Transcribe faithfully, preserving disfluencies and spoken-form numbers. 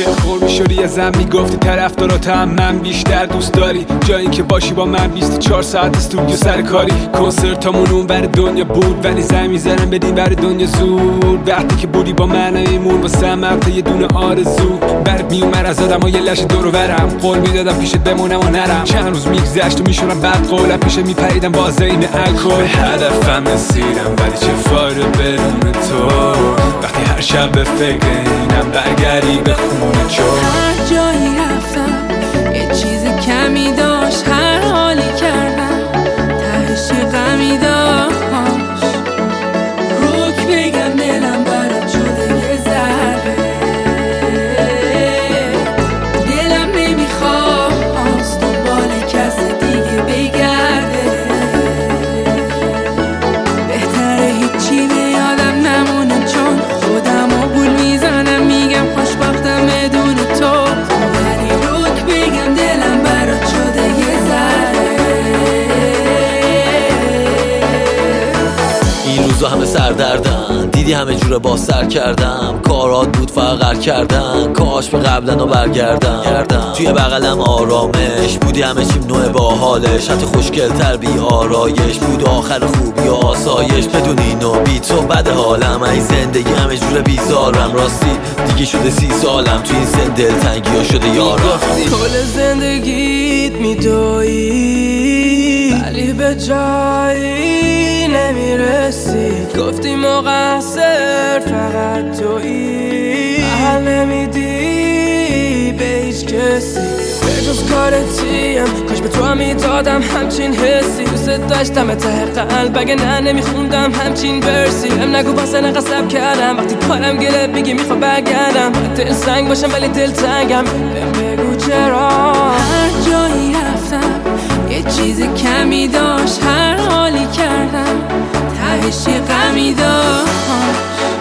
دلخور میشدی ازم میگفتی طرفداراتم من بیشتر دوست داری، جایی که باشی با من بیست و چهار ساعت استودیو سر کاری. کنسرتامون اون بر دنیا بود ولی زنگ میزنم بدین بر دنیا زود. وقتی که بودی با من ایمون واسه مقطع یه دونه آرزو. برد میومد از آدم ها یه لش دور و برم، قول میدادم پیشت بمونم و نرم. چند روز میگذشت و میشونم بعد قولم پیش میپریدم باز این الکل. به هدفم رسیدم ولی چه فایده بدون تو، وقتی هر شب به فکر اینم برگردی به خونه چون. هر جایی رفتم یه چیز کمی داشت، هر حالی کردم تهش یه غمی داشت. روک بگم دلم برات شده یه ذره، دلم نمیخواست دنبال کس دیگه بگرده. بهتره هیچی به یادم نمونه چون خودم و گول میزنم میگم خوشبختم بدون تو. ولی روک بگم دلم برات شده یه ذره. این روزا همه سردردن، دیدی همه جوره با سر کردم. کارات بود فقر کردن، کاش به قبلن و برگردم. توی بغلم آرامش بودی، همه چیم نوع با حالش، حتی خوشگل تر بی آرایش بود. آخر خوبی و آسایش بدون اینو بی تو بد حالم. این زندگی همه جوره بیزارم، راستی دیگه شده سی سالم. توی این سن دلتنگی ها شده یارم. کل زندگیت میدویی ولی به جایی نمیرسی. گفتی مقصر فقط تویی، حل نمیدی به هیچ کسی به جز کارتیم. کاش به تو هم میدادم همچین حسی، دوست داشتم ته قلب اگه نه نمیخوندم همچین برسی. هم نگو باسن قصب کردم وقتی کارم گله میگی میخوا برگردم. دل سنگ باشم ولی دل تنگم، بگو چرا. هر جایی رفتم یه چیز کمی داشت، هر حالی کردم تهش یه غمی داشت.